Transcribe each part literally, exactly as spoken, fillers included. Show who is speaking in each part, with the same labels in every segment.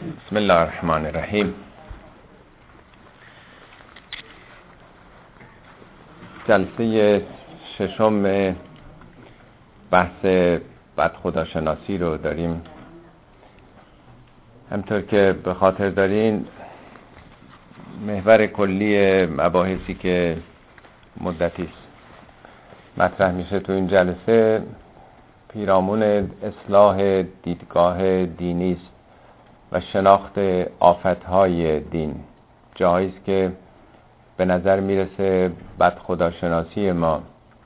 Speaker 1: بسم الله الرحمن الرحیم. جلسه ششم بحث بدخداشناسی رو داریم. همطور که به خاطر دارین، محور کلی مباحثی که مدتی مطرح میشه تو این جلسه پیرامون اصلاح دیدگاه دینی است و شناخت آفتهای دین. جایی است که به نظر میرسه بدخداشناسی ما،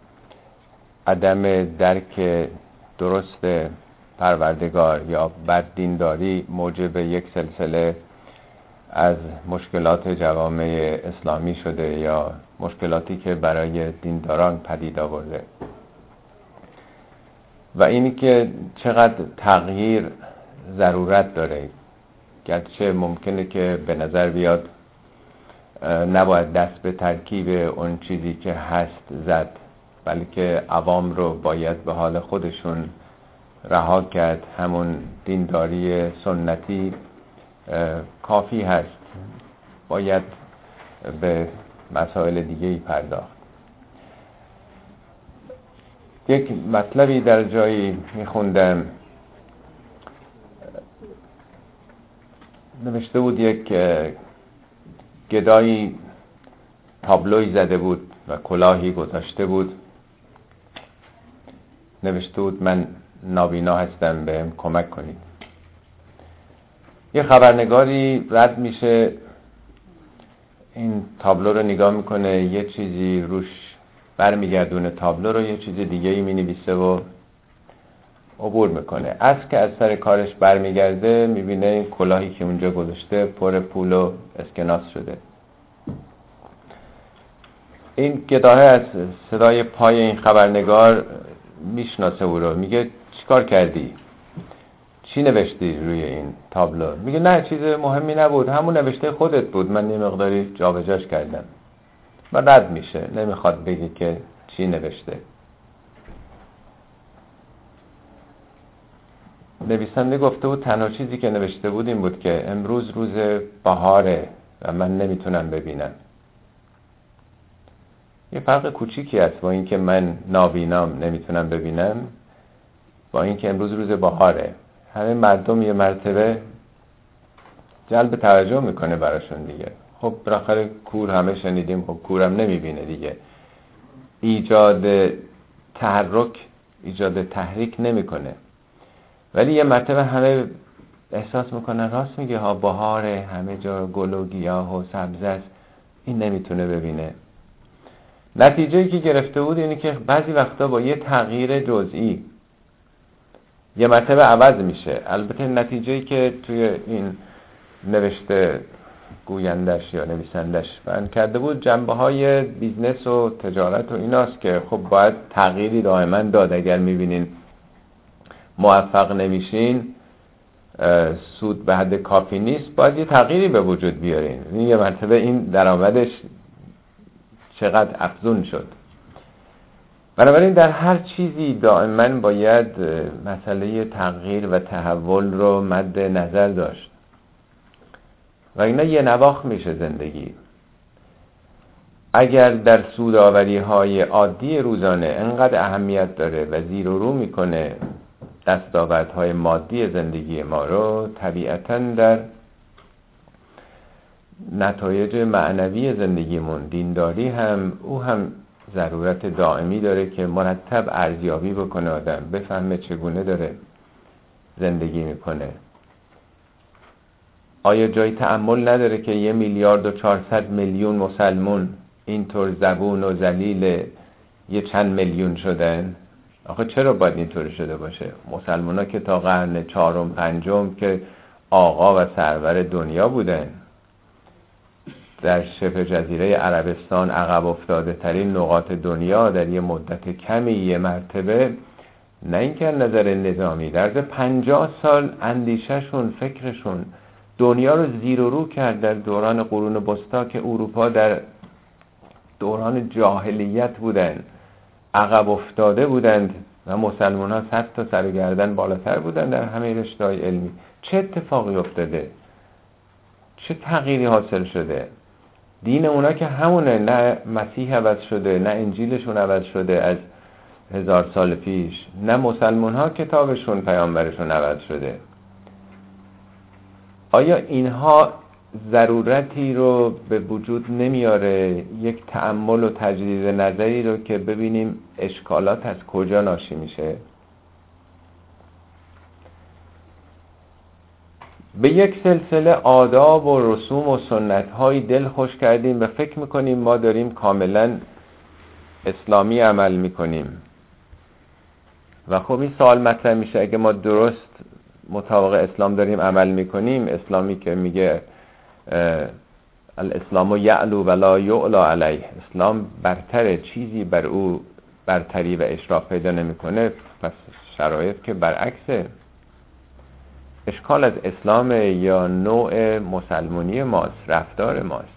Speaker 1: عدم درک درست پروردگار یا بددینداری موجب یک سلسله از مشکلات جوامع اسلامی شده یا مشکلاتی که برای دینداران پدید آورده و اینی که چقدر تغییر ضرورت داره. گرچه ممکنه که به نظر بیاد نباید دست به ترکیب اون چیزی که هست زد، بلکه عوام رو باید به حال خودشون رها کرد. همون دینداری سنتی کافی هست، باید به مسائل دیگه‌ای پرداخت. یک مطلبی در جایی میخوندم، نوشته بود یک گدایی تابلوی زده بود و کلاهی گذاشته بود، نوشته بود من نابینا هستم، بهم کمک کنید. یه خبرنگاری رد میشه، این تابلو رو نگاه میکنه، یه چیزی روش برمیگردونه تابلو رو، یه چیز دیگه ای مینویسه و عبور میکنه. از که از سر کارش برمیگرده میبینه این کلاهی که اونجا گذاشته پر پول و اسکناس شده. این گداه از صدای پای این خبرنگار میشناسه او رو، میگه چیکار کردی؟ چی نوشتی روی این تابلو؟ میگه نه چیز مهمی نبود، همون نوشته خودت بود، من یه مقداری جابجاش کردم. و رد میشه، نمیخواد بگه که چی نوشته. نویسنده گفته بود تنها چیزی که نوشته بود این بود که امروز روز بهاره و من نمیتونم ببینم. یه فرق کوچیکی هست با این که من نابینام نمیتونم ببینم با این که امروز روز بهاره. همه مردم یه مرتبه جلب توجه میکنه براشون دیگه. خب بالاخره کور همه شنیدیم، خب کورم نمیبینه دیگه. ایجاد تحرک، ایجاد تحریک نمیکنه. ولی یه مرتبه همه احساس میکنن راست میگه ها، بهاره، همه جا گل و گیاه و سبزه است، این نمیتونه ببینه. نتیجه‌ای که گرفته بود اینه که بعضی وقتا با یه تغییر جزئی یه مرتبه عوض میشه. البته نتیجه‌ای که توی این نوشته گویندش یا نویسندش بیان کرده بود جنبه‌های بیزنس و تجارت و ایناست که خب باید تغییری دائما داد. اگر میبینین موفق نمیشین، سود به حد کافی نیست، باید یه تغییری به وجود بیارین. این یه مرتبه این درآمدش چقدر افزون شد. بنابراین در هر چیزی دائما باید مسئله تغییر و تحول رو مد نظر داشت و اینا یه نواخت میشه زندگی. اگر در سودآوری های عادی روزانه انقدر اهمیت داره و زیر و رو میکنه دستاوردهای مادی زندگی ما رو، طبیعتاً در نتایج معنوی زندگیمون دینداری هم او هم ضرورت دائمی داره که مرتب ارزیابی بکنه، آدم بفهمه چگونه داره زندگی میکنه. آیا جای تأمل نداره که یه میلیارد و چهارصد میلیون مسلمون اینطور زبون و ذلیل یه چند میلیون شدن؟ آخه چرا باید اینطور شده باشه؟ مسلمان ها که تا قرن چهارم پنجم که آقا و سرور دنیا بودن، در شبه جزیره عربستان عقب افتاده ترین نقاط دنیا، در یه مدت کمی یه مرتبه، نه اینکه نظر نظامی، در پنجاه سال اندیشهشون، فکرشون دنیا رو زیر و رو کرد. در دوران قرون وسطا که اروپا در دوران جاهلیت بودن، عقب افتاده بودند و مسلمان ها صد تا سر و گردن بالاتر بودن در همه رشته‌های علمی. چه اتفاقی افتاده؟ چه تغییری حاصل شده؟ دین اونا که همونه، نه مسیح عوض شده، نه انجیلشون عوض شده از هزار سال پیش، نه مسلمان ها کتابشون پیامبرشون عوض شده. آیا اینها ضرورتی رو به وجود نمیاره یک تأمل و تجدید نظری رو که ببینیم اشکالات از کجا ناشی میشه؟ به یک سلسله آداب و رسوم و سنت های دل خوش کردیم و فکر میکنیم ما داریم کاملا اسلامی عمل میکنیم و خب این سوال مطرح میشه اگه ما درست مطابق اسلام داریم عمل میکنیم، اسلامی که میگه الاسلام یعلو ولا یعلا علیه، اسلام برتره، چیزی بر او برتری و اشراف پیدا نمیکنه، پس شرایط که برعکسه. اشکال از اسلام یا نوع مسلمانی ماست، رفتار ماست.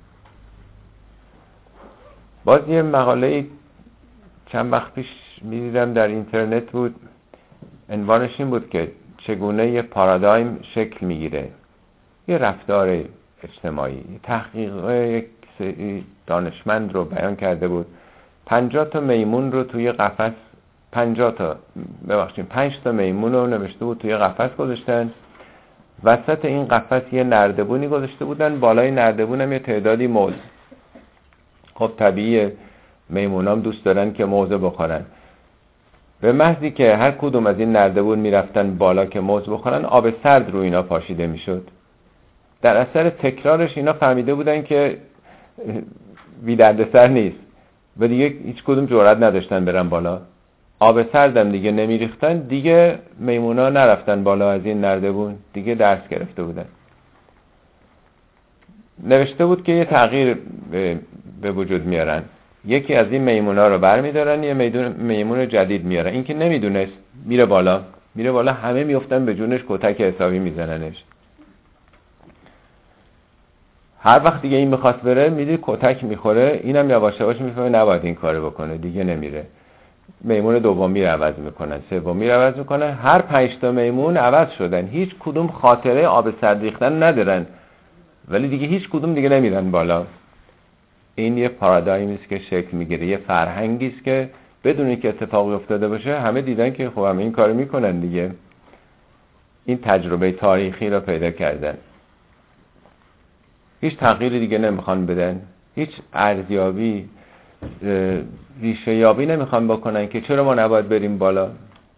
Speaker 1: باز یه مقاله چند وقت پیش میدیدم در اینترنت بود، عنوانش این بود که چگونه یه پارادایم شکل میگیره، یه رفتار اجتماعی. تحقیق یک دانشمند رو بیان کرده بود، پنجاه تا میمون رو توی قفس، پنجاه تا ببخشید پنج تا میمون رو نوشته بود توی قفس گذاشتن، وسط این قفس یه نردبونی گذاشته بودن، بالای نردبون هم یه تعدادی موز. خب طبیعیه میمونام دوست دارن که موز بخورن. به محضی که هر کدوم از این نردبون میرفتن بالا که موز بخورن، آب سرد رو اینا پاشیده میشد. در اثر تکرارش اینا فهمیده بودن که بی دردسر نیست و دیگه هیچ کدوم جرئت نداشتن برن بالا. آب سردم دیگه نمیریختن، دیگه میمونا نرفتن بالا از این نردبون، دیگه درس گرفته بودن. نوشته بود که یه تغییر به وجود میارن، یکی از این میمونا رو برمیدارن، یه میمون جدید میارن. این که نمیدونست میره بالا، میره بالا همه میفتن به جونش، کتک حسابی میزننش. هر وقت دیگه این میخواست بره، میدید کتک میخوره، اینم یواش یواش میفهمه نباید این کارو بکنه، دیگه نمیره. میمون دومی رو عوض میکنن، سومی رو عوض میکنن، هر پنج تا میمون عوض شدن، هیچ کدوم خاطره آب سرد ریختن ندارن، ولی دیگه هیچ کدوم دیگه نمیرن بالا. این یه پارادایمی است که شکل میگیره، یه فرهنگی است که بدون اینکه اتفاقی افتاده باشه همه دیدن که خب همه این کارو میکنن دیگه. این تجربه تاریخی رو پیدا کردن، هیچ تغییری دیگه نمیخوان بدن، هیچ ارزیابی ریشه یابی نمیخوان بکنن که چرا ما نباید بریم بالا.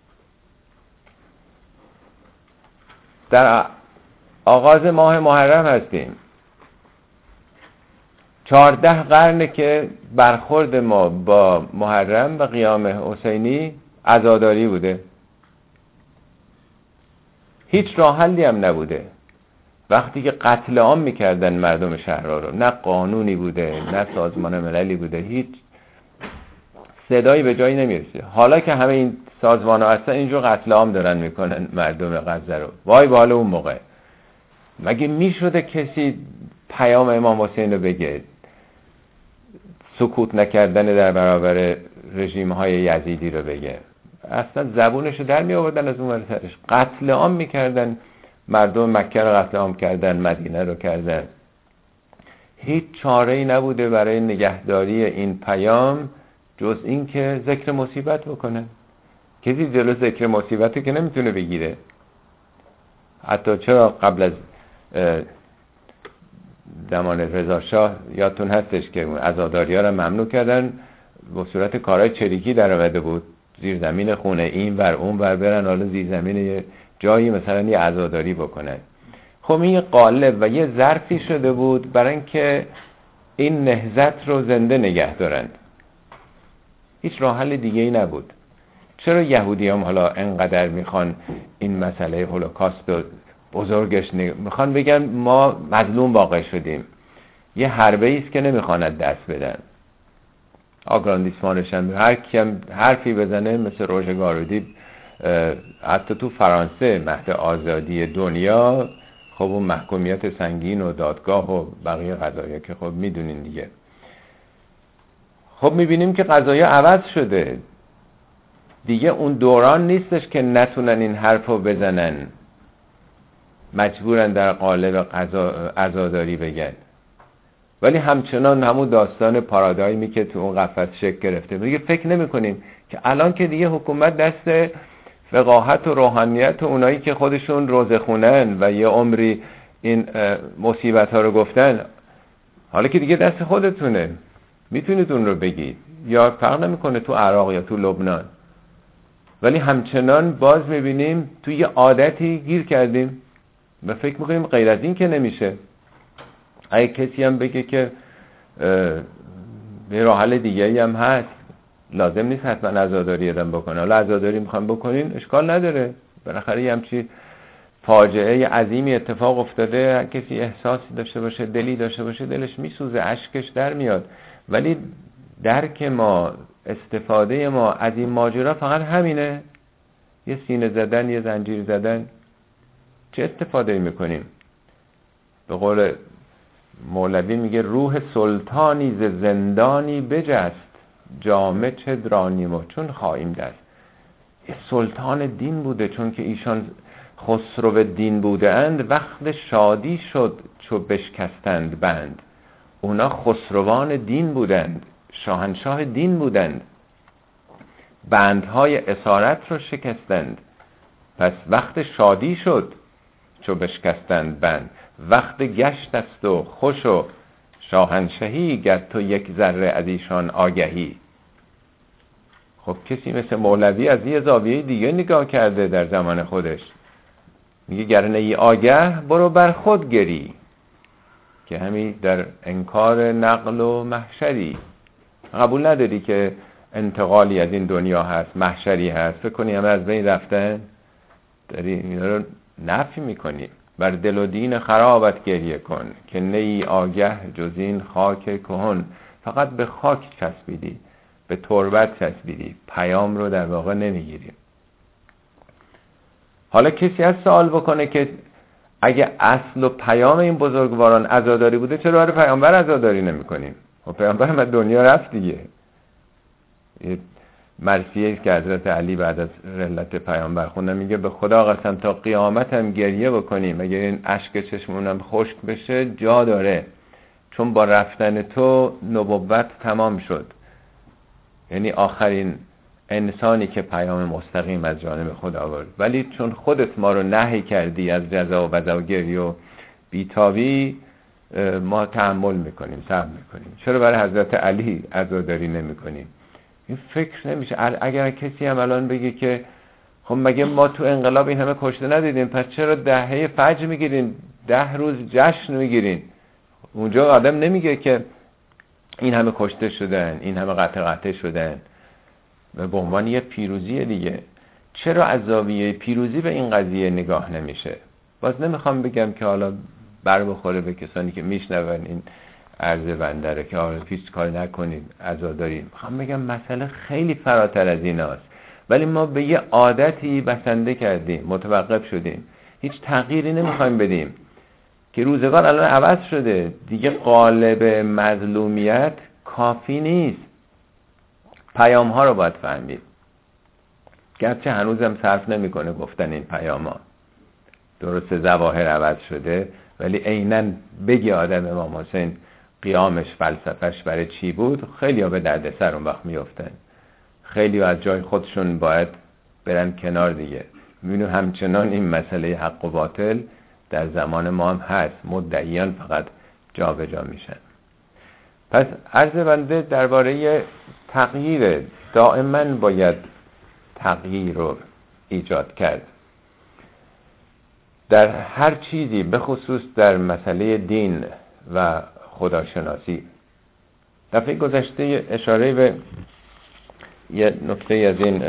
Speaker 1: در آغاز ماه محرم هستیم، چهارده قرنه که برخورد ما با محرم و قیام حسینی عزاداری بوده، هیچ راه حلی هم نبوده. وقتی که قتل عام میکردن مردم شهرها رو، نه قانونی بوده، نه سازمان مللی بوده، هیچ صدایی به جایی نمیرسه. حالا که همه این سازمان ها هستن اینجور قتل عام دارن میکنن مردم غزه رو، وای به حال اون موقع. مگه میشده کسی پیام امام حسین رو بگه؟ سکوت نکردن در برابر رژیم های یزیدی رو بگه؟ اصلا زبونش رو در می آوردن، از اون ورترش قتل عام میکردن، مردم مکه رو قتل عام کردن، مدینه رو کردن. هیچ چاره‌ای نبوده برای نگهداری این پیام جز این که ذکر مصیبت بکنن. کسی جلو ذکر مصیبت که نمیتونه بگیره. حتی چرا قبل از زمان رضا شاه یادتون هستش که عزاداری ها رو ممنوع کردن، به صورت کارهای چریکی در آمده بود، زیر زمین خونه این ور اون ور برن، حالا زیر زمین یه جایی مثلا یه عزاداری بکنن. خب این قالب و یه ظرفی شده بود برای اینکه این نهضت رو زنده نگه دارن. هیچ راه حل دیگه ای نبود. چرا یهودی هم حالا انقدر میخوان این مسئله هولوکاست رو بزرگش نگ... میخوان بگن ما مظلوم واقع شدیم؟ یه حربه است که نمیخوان دست بدن. آگراندیسمانش هم هر کیم حرفی بزنه مثل روژه گارودی، حتی تو فرانسه مهد آزادی دنیا، خب اون محکومیت سنگین و دادگاه و بقیه قضایا که خب میدونین دیگه. خب میبینیم که قضایا عوض شده دیگه. اون دوران نیستش که نتونن این حرفو بزنن. مجبورن در قالب عزاداری بگن، ولی همچنان همون داستان پارادایمی که تو اون قفس شکل گرفته. دیگه فکر نمی کنیم که الان که دیگه حکومت دست فقاهت و روحانیت و اونایی که خودشون روزه خونن و یه عمری این مصیبت ها رو گفتن، حالا که دیگه دست خودتونه، میتونید اون رو بگید، یا فرق نمیکنه تو عراق یا تو لبنان. ولی همچنان باز میبینیم تو یه عادتی گیر کردیم و فکر میکنیم غیر از این که نمیشه. اگه کسی هم بگه که به راه حل دیگه‌ای هم هست، لازم نیست حتما عزاداری ادام بکنه. حالا عزاداری میخوام بکنین اشکال نداره، بالاخره یه همچی فاجعه عظیمی اتفاق افتاده، کسی احساسی داشته باشه، دلی داشته باشه، دلش میسوزه، اشکش در میاد. ولی درک ما، استفاده ما از این ماجرا فقط همینه، یه سینه زدن، یه زنجیر زدن. چه استفاده میکنیم؟ به قول مولوی میگه روح سلطانی ز زندانی بجست، جامه چه درانیم و چون خواهیم دست. یه سلطان دین بوده، چون که ایشان خسرو دین بوده اند، وقت شادی شد چو بشکستند بند. اونا خسروان دین بودند، شاهنشاه دین بودند، بندهای اسارت رو شکستند. پس وقت شادی شد چو بشکستند بند، وقت گشت است و خوش و شاهنشهی، گر تو یک ذره از ایشان آگهی. خب کسی مثل مولوی از یه زاویه دیگه نگاه کرده در زمان خودش، میگه گر نی آگه برو بر خود گری، که همین در انکار نقل و محشری. قبول نداری که انتقالی از این دنیا هست، محشری هست، فکر کنی همه از بین رفتن، داری اینا رو نفی میکنی. بر دل و دین خرابت گریه کن، که نی آگه جز این خاک کهن. فقط به خاک چسبیدی، به تربت چسبیدی، پیام رو در واقع نمیگیری. حالا کسی از سوال بکنه که اگه اصل و پیام این بزرگواران عزاداری بوده، چرا برای پیامبر عزاداری نمی کنیم؟ و پیامبر هم دنیا رفت دیگه. یه مرثیه که حضرت علی بعد از رحلت پیامبر خوندن، میگه به خدا قسم تا قیامت هم گریه بکنیم اگه این اشک چشمونم خشک بشه جا داره، چون با رفتن تو نبوت تمام شد. یعنی آخرین انسانی که پیام مستقیم از جانب خدا آورد. ولی چون خودت ما رو نهی کردی از جزا و بزا و گریه و بیتابی، ما تحمل میکنیم، صبر میکنیم. چرا برای حضرت علی عزاداری نمیکنیم؟ این فکر نمیشه. اگر کسی هم الان بگه که خب مگه ما تو انقلاب این همه کشته ندیدیم، پس چرا دهه فجر میگیرین، ده روز جشن میگیرین؟ اونجا آدم نمیگه که این همه کشته شدن، این همه قطع قطع شدن، و به عنوان یه پیروزی دیگه. چرا از زاویه پیروزی به این قضیه نگاه نمیشه؟ باز نمیخوام بگم که حالا بر بخوره به کسانی که میشنون این عرض بنده رو که حالا هیچ کار نکنید عزاداری. میخوام بگم مسئله خیلی فراتر از ایناست، ولی ما به یه عادتی بسنده کردیم، متوقف شدیم، هیچ تغییری نمیخوایم بدیم که روزگار الان عوض شده دیگه. قالب مظلومیت کافی نیست، پیام ها رو باید فهمید. گرچه هنوزم صرف نمیکنه گفتن این پیام ها، درسته ظواهر عوض شده، ولی عیناً بگی آدم امام حسین قیامش فلسفهش برای چی بود، خیلی ها به درد سر اون وقت میافتن، خیلی ها از جای خودشون باید برن کنار دیگه. میبینیم همچنان این مسئله حق و باطل در زمان ما هم هست، مدعیان فقط جا به جا میشن. پس عرض بنده درباره تغییر، دائما باید تغییر رو ایجاد کرد در هر چیزی، به خصوص در مسئله دین و خداشناسی. دفعه گذشته اشاره به یه نکته از این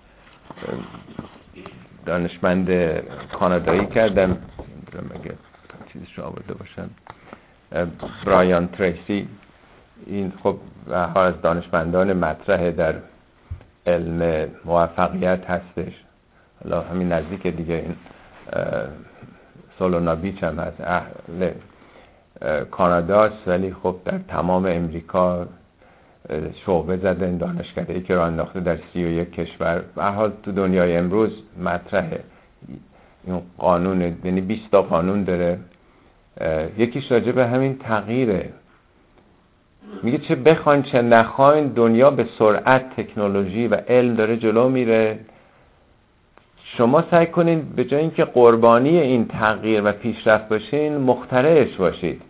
Speaker 1: دانشمند کانادایی کردم، مگه چیزش رو آورده باشم، برایان تریسی. این خب از دانشمندان مطرح در علم موفقیت هستش. حالا همین نزدیک دیگه این سولونا بیچ هم هست، اهل کاناداست، ولی خب در تمام امریکا شعبه زدن، دانشکده‌ای که راه انداخته در سی و یک کشور. به هر حال تو دنیای امروز مطرحه. این قانون، یعنی بیست تا قانون داره. یکیش راجع به همین تغییره. میگه چه بخواین چه نخواین دنیا به سرعت تکنولوژی و علم داره جلو میره. شما سعی کنین به جای اینکه قربانی این تغییر و پیشرفت باشین، مخترعش باشید.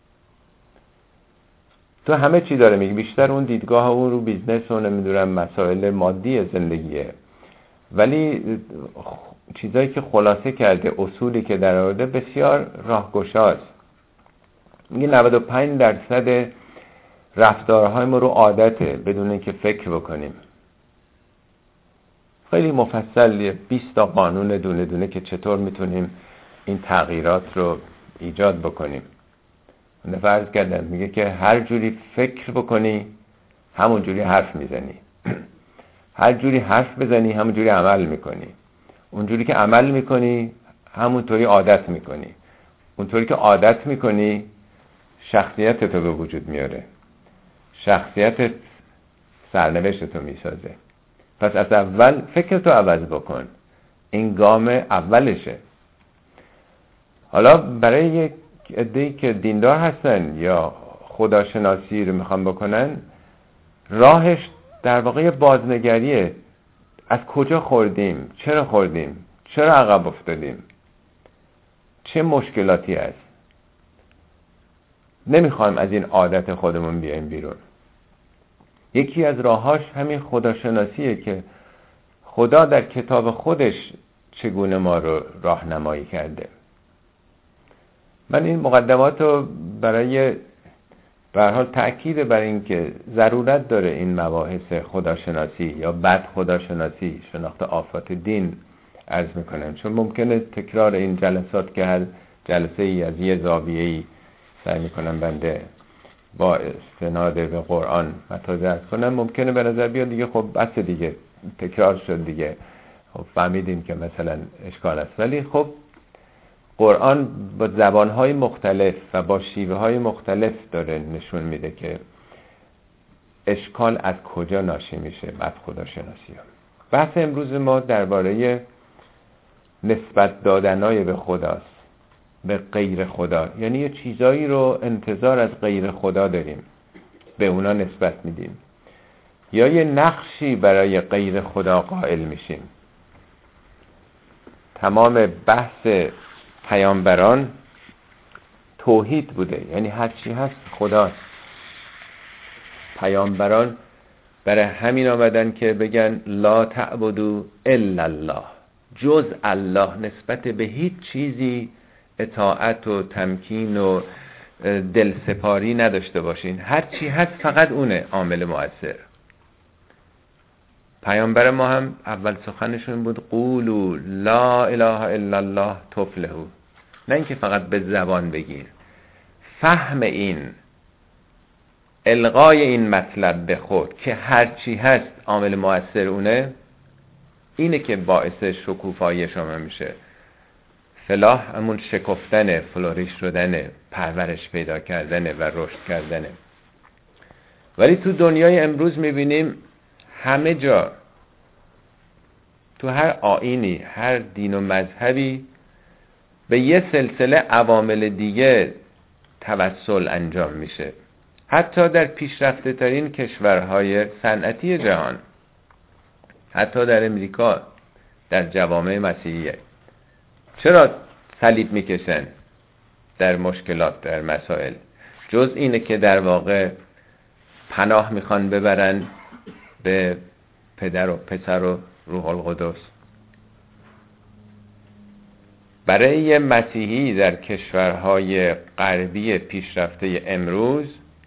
Speaker 1: تو همه چی داره میگه، بیشتر اون دیدگاه اون رو بیزنس و نمیدونم مسائل مادی زندگیه، ولی چیزایی که خلاصه کرده، اصولی که در آورده بسیار راهگشاست. میگه نود و پنج درصد رفتارهای ما رو عادته، بدون اینکه فکر بکنیم. خیلی مفصل بیست تا قانون دونه دونه که چطور میتونیم این تغییرات رو ایجاد بکنیم. من فرض کردم میگه که هر جوری فکر بکنی همون جوری حرف میزنی، هر جوری حرف بزنی همون جوری عمل میکنی، اون جوری که عمل میکنی همونطوری عادت میکنی، اونطوری که عادت میکنی شخصیت تو به وجود میاره، شخصیت سرنوشت تو میسازه. پس از اول فکر تو عوض بکن، این گام اولشه. حالا برای یک عده‌ای که دیندار هستن یا خداشناسی رو میخوان بکنن، راهش در واقع بازنگریه. از کجا خوردیم؟ چرا خوردیم؟ چرا عقب افتادیم؟ چه مشکلاتی هست؟ نمیخوایم از این عادت خودمون بیایم بیرون. یکی از راهاش همین خداشناسیه که خدا در کتاب خودش چگونه ما رو راهنمایی کرده. من این مقدمات رو برای به هر حال تأکید بر این که ضرورت داره این مباحث خداشناسی یا بد خداشناسی، شناخت آفات دین عرض میکنم، چون ممکنه تکرار این جلسات که هر جلسه ای از یه زاویه‌ای سعی میکنم بنده با استناد به قرآن مطالعه عرض کنم، ممکنه به نظر بیاد دیگه خب بس دیگه تکرار شد دیگه، خب فهمیدیم که مثلا اشکال است. ولی خب قرآن با زبانهای مختلف و با شیوه های مختلف داره نشون میده که اشکال از کجا ناشی میشه. بد خداشناسی ها. بحث امروز ما درباره نسبت دادنای به خداست، به غیر خدا. یعنی یه چیزایی رو انتظار از غیر خدا داریم، به اونا نسبت میدیم، یا یه نقشی برای غیر خدا قائل میشیم. تمام بحث پیامبران توحید بوده، یعنی هر چی هست خداست. پیامبران برای همین آمدن که بگن لا تعبدوا الا الله، جز الله نسبت به هیچ چیزی اطاعت و تمکین و دلسپاری نداشته باشین، هر چی هست فقط اونه عامل مؤثر. پیامبر ما هم اول سخنشون بود قولوا لا اله الا الله تفلحوا، نه اینکه فقط به زبان بگیر. فهم این، الغای این مطلب به خود که هر چی هست عامل مؤثر اونه، اینه که باعث شکوفایی شما میشه. فلاح همون شکفتنه، فلوریش شدنه، پرورش پیدا کردنه و رشد کردنه. ولی تو دنیای امروز میبینیم همه جا، تو هر آیینی، هر دین و مذهبی، به یه سلسله عوامل دیگه توسل انجام میشه. حتی در پیشرفته ترین کشورهای صنعتی جهان، حتی در امریکا، در جوامع مسیحیه، چرا صلیب میکشن در مشکلات، در مسائل؟ جز اینه که در واقع پناه میخوان ببرن به پدر و پسر و روح القدس. برای یه مسیحی در کشورهای غربی پیشرفته امروز،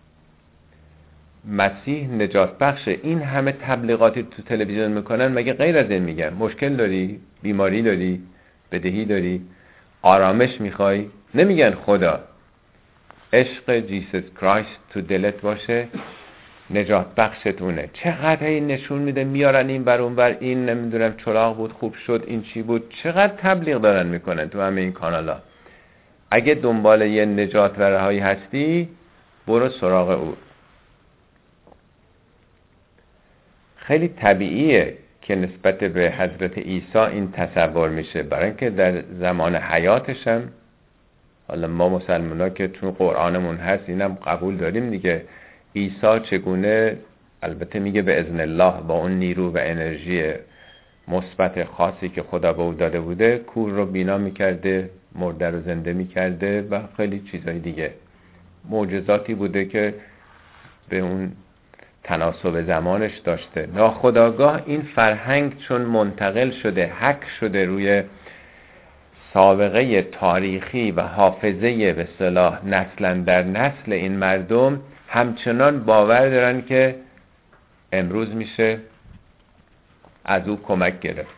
Speaker 1: مسیح نجات بخشه. این همه تبلیغاتی تو تلویزیون میکنن، مگه غیر از این میگن مشکل داری، بیماری داری، بدهی داری، آرامش میخوای؟ نمیگن خدا، عشق جیسس کرایست تو دلت باشه، نجات بخشتونه. چقدر این نشون میده، میارن این بر اون بر، این نمیدونم چراغ بود خوب شد، این چی بود، چقدر تبلیغ دارن میکنن تو همه این کانالا. اگه دنبال یه نجات و رهایی هستی، برو سراغ او. خیلی طبیعیه که نسبت به حضرت عیسی این تصور میشه، برای اینکه در زمان حیاتش هم، حالا ما مسلمان ها که تو قرآنمون هست اینم قبول داریم دیگه، عیسی چگونه، البته میگه به اذن الله، با اون نیرو و انرژی مثبت خاصی که خدا به او داده بوده، کور رو بینا میکرده، مرده رو زنده میکرده و خیلی چیزای دیگه، معجزاتی بوده که به اون تناسب زمانش داشته. ناخودآگاه این فرهنگ چون منتقل شده، حک شده روی سابقه تاریخی و حافظه به اصطلاح نسلا در نسل این مردم، همچنان باور دارن که امروز میشه از او کمک گرفت.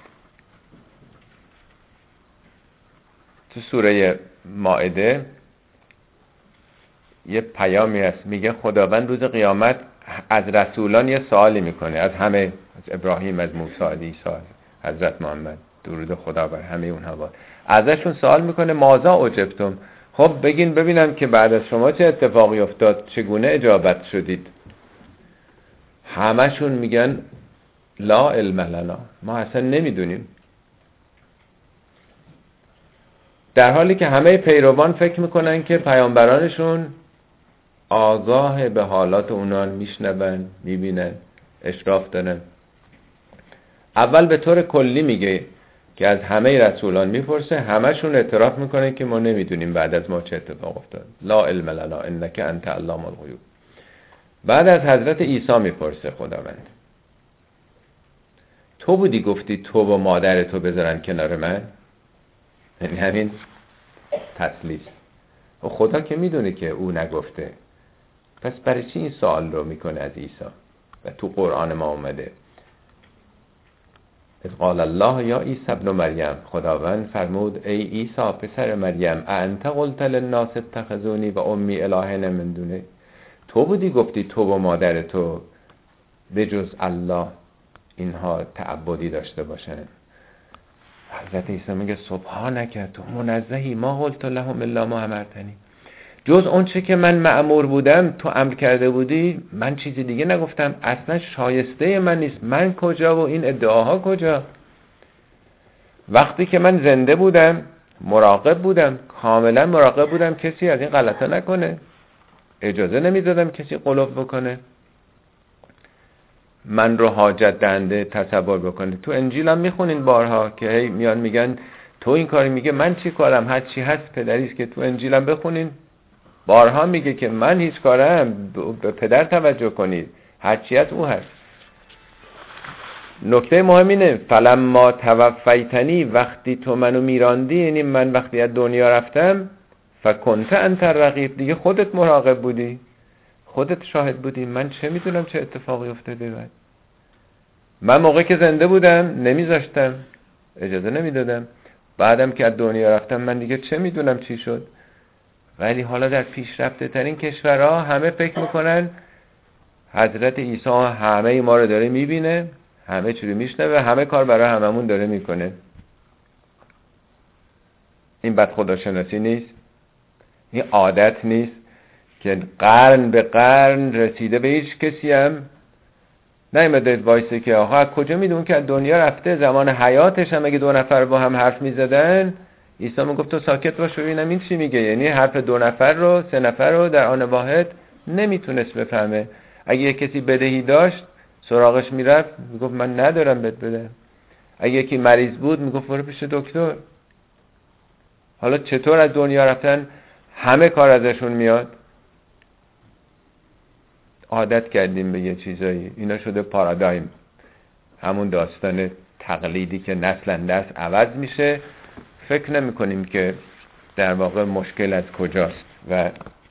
Speaker 1: تو سوره مائده یه پیامی هست، میگه خداوند روز قیامت از رسولان یه سوالی میکنه، از همه، از ابراهیم، از موسی، از عیسی، از حضرت محمد، درود خدا بر همه اونها باد، ازشون سوال میکنه ماذا اجبتم، خب بگین ببینم که بعد از شما چه اتفاقی افتاد، چگونه اجابت شدید؟ همشون میگن لا علم لنا، ما اصلا نمیدونیم. در حالی که همه پیروان فکر میکنن که پیامبرانشون آگاه به حالات اونان، میشنون، میبینن، اشراف دارن. اول به طور کلی میگه که از همه رسولان میپرسه، همشون اعتراف میکنن که ما نمیدونیم بعد از ما چه اتفاق افتاد، لا علم لنا انک انت علام الغیوب. بعد از حضرت عیسی میپرسه خداوند، تو بودی گفتی تو و مادر تو بذارن کنار من؟ یعنی همین تسلیس. و خدا که میدونه که او نگفته، پس برای چی این سوال رو میکنه از عیسی؟ و تو قرآن ما اومده اذ قال الله یا عیسی ابن مریم، خداوند فرمود ای عیسی پسر مریم، انت قلت للناس اتخذونی و امی الهین من دونه، تو بودی گفتی تو و مادر تو به جز الله اینها تعبدی داشته باشن؟ حضرت عیسی میگه سبحانک، تو منزهی، ما قلت لهم الا ما امرتنی، جز اون چه که من مأمور بودم تو امر کرده بودی، من چیزی دیگه نگفتم، اصلا شایسته من نیست، من کجا و این ادعاها کجا؟ وقتی که من زنده بودم مراقب بودم، کاملا مراقب بودم کسی از این غلطا نکنه، اجازه نمیدادم کسی قلوب بکنه، من رو حاجت دهنده تصور بکنه. تو انجیل هم میخونین بارها که هی میان میگن تو این کاری، میگه من چی کارم، هر چی هست پدریست. که تو انجیل هم بخونین بارها میگه که من هیچ کارم، به پدر توجه کنید، هر چی هست او هست. نکته مهم اینه فلما توفیتنی، وقتی تو منو میراندی، یعنی من وقتی از دنیا رفتم، فکنت انت الرقیب، دیگه خودت مراقب بودی، خودت شاهد بودی، من چه میدونم چه اتفاقی افتاده بعد. من موقعی که زنده بودم نمیذاشتم، اجازه نمیدادم، بعدم که از دنیا رفتم من دیگه چه میدونم چی شد. ولی حالا در پیشرفته ترین کشورها همه فکر میکنن حضرت عیسی همه ما رو داره میبینه، همه چی رو میشنوه، همه کار برای هممون داره میکنه. این بد خداشناسی نیست؟ این عادت نیست که قرن به قرن رسیده به هیچ کسی هم نیامده وایسه که آقا کجا میدون که دنیا رفته، زمان حیاتش هم اگه دو نفر با هم حرف میزدن، عیسی میگفت تو ساکت باش ببینم این چی میگه. یعنی حرف دو نفر رو، سه نفر رو در آن واحد نمیتونست بفهمه. اگه یک کسی بدهی داشت سراغش میرفت میگفت من ندارم بهت بدم. اگه یکی مریض بود میگفت برو پیش دکتر. حالا چطور از دنیا رفتن همه کار ازشون میاد؟ عادت کردیم به یه چیزایی، اینا شده پارادایم، همون داستان تقلیدی که نسل نسل عوض میشه. فکر نمی کنیم که در واقع مشکل از کجاست و